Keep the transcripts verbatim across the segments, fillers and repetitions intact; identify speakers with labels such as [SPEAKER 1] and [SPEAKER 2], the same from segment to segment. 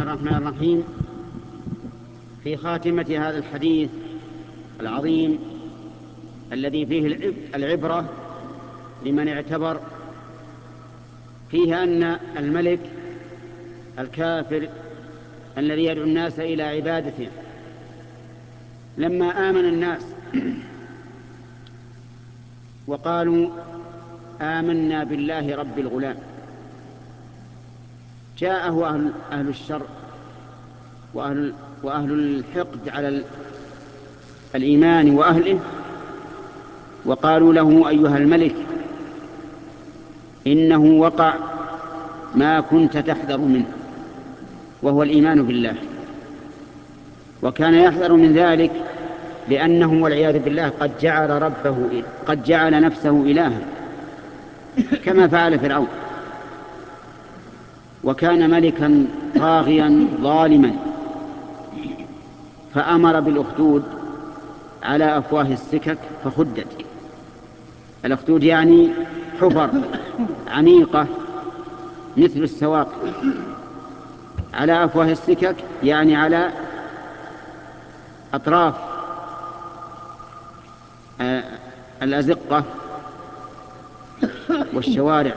[SPEAKER 1] الرحمن الرحيم. في خاتمة هذا الحديث العظيم الذي فيه العبرة لمن اعتبر، فيه أن الملك الكافر الذي يدعو الناس إلى عبادته لما آمن الناس وقالوا آمنا بالله رب الغلام، جاءه أهل, أهل الشر وأهل, وأهل الحقد على الإيمان وأهله وقالوا له أيها الملك إنه وقع ما كنت تحذر منه، وهو الإيمان بالله، وكان يحذر من ذلك لأنه والعياذ بالله قد جعل ربه قد جعل نفسه إلها كما فعل فرعون، وكان ملكا طاغيا ظالما، فأمر بالأخدود على أفواه السكك فخدت. الأخدود يعني حفر عميقة مثل السواق على أفواه السكك، يعني على أطراف الأزقة والشوارع.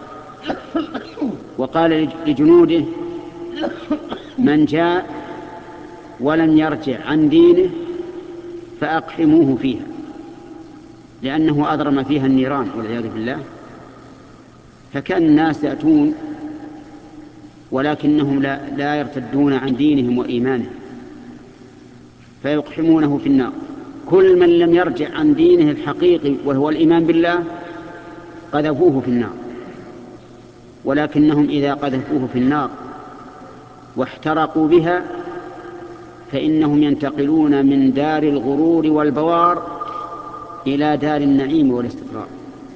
[SPEAKER 1] وقال لجنوده من جاء ولم يرجع عن دينه فأقحموه فيها، لأنه أضرم فيها النيران والعياذ بالله. فكان الناس يأتون ولكنهم لا, لا يرتدون عن دينهم وإيمانهم فيقحمونه في النار. كل من لم يرجع عن دينه الحقيقي وهو الإيمان بالله قذفوه في النار، ولكنهم إذا قذفوه في النار واحترقوا بها فإنهم ينتقلون من دار الغرور والبوار إلى دار النعيم والاستقرار،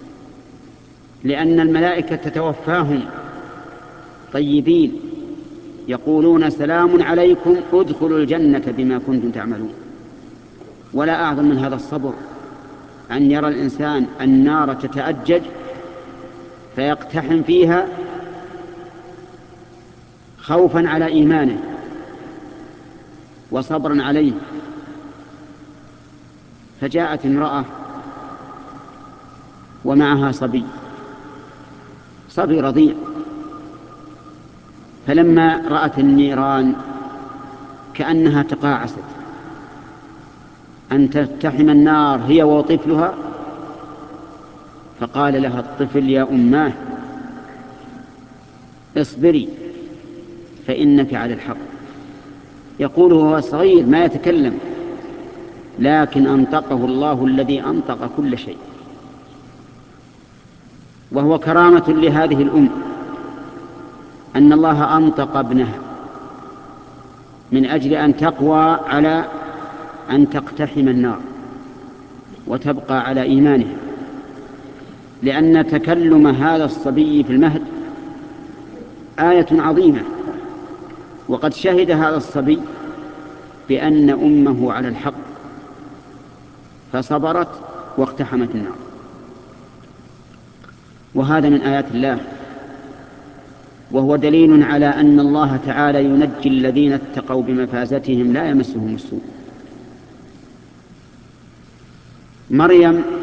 [SPEAKER 1] لأن الملائكة تتوفاهم طيبين يقولون سلام عليكم ادخلوا الجنة بما كنتم تعملون. ولا أعظم من هذا الصبر أن يرى الإنسان النار تتأجج فيقتحم فيها خوفا على إيمانه وصبرا عليه. فجاءت امرأة ومعها صبي صبي رضيع، فلما رأت النيران كأنها تقاعست أن تلتحم النار هي وطفلها، فقال لها الطفل يا أماه اصبري فإنك على الحق. يقول هو صغير ما يتكلم، لكن أنطقه الله الذي أنطق كل شيء، وهو كرامة لهذه الأم أن الله أنطق ابنها من أجل أن تقوى على أن تقتحم النار وتبقى على إيمانها، لأن تكلم هذا الصبي في المهد آية عظيمة. وقد شهد هذا الصبي بأن أمه على الحق فصبرت واقتحمت النار. وهذا من آيات الله، وهو دليل على أن الله تعالى ينجي الذين اتقوا بمفازتهم لا يمسهم السوء. مريم